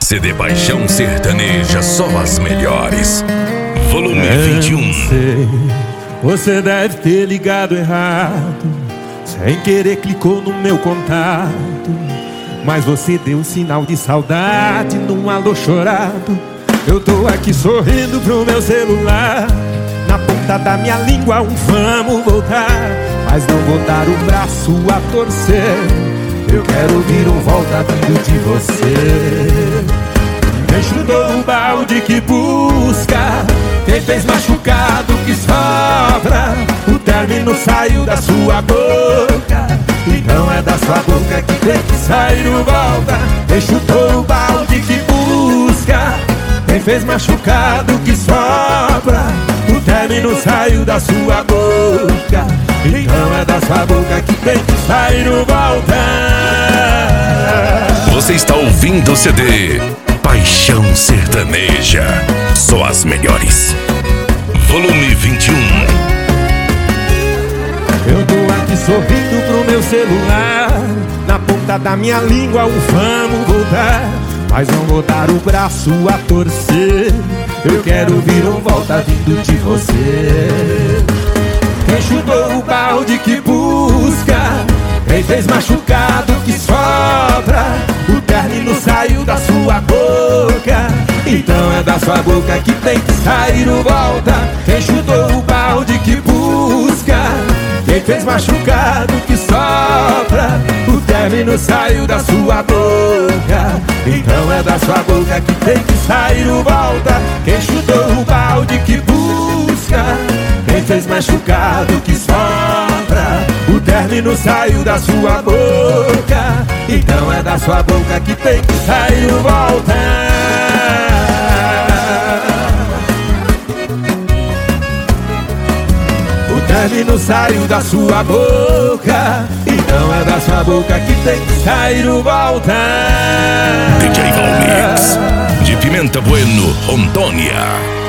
CD Paixão Sertaneja, só as melhores. Volume 21. Sei, você deve ter ligado errado, sem querer clicou no meu contato, mas você deu um sinal de saudade num alô chorado. Eu tô aqui sorrindo pro meu celular, na ponta da minha língua um vamos voltar, mas não vou dar o braço a torcer. Eu quero ouvir um volta vindo de você. Quem chutou o balde que busca, quem fez machucado que sofra, o término saiu da sua boca, então é da sua boca que tem que sair o volta. Quem chutou o balde que busca, quem fez machucado que sopra, o término saiu da sua boca, então é da sua boca que tem que sair o volta. Você está ouvindo o CD Paixão Sertaneja, só as melhores. Volume 21. Eu tô aqui sorrindo pro meu celular, na ponta da minha língua um vamos voltar, mas não vou dar o braço a torcer. Eu quero ouvir um volta vindo de você. Quem chutou o balde que busca, quem fez machucado que sopra, o término saiu da sua boca, então é da sua boca que tem que sair o volta. Quem chutou o balde que busca, quem fez machucado que sopra, o término saiu da sua boca, então é da sua boca que tem que sair o volta. Quem chutou o balde que busca, quem fez machucado que sopra, o término saiu da sua boca, então é da sua boca que tem que sair o volta. O término saiu da sua boca, então é da sua boca que tem que sair o volta. DJ Valmix, de Pimenta Bueno, Rondônia.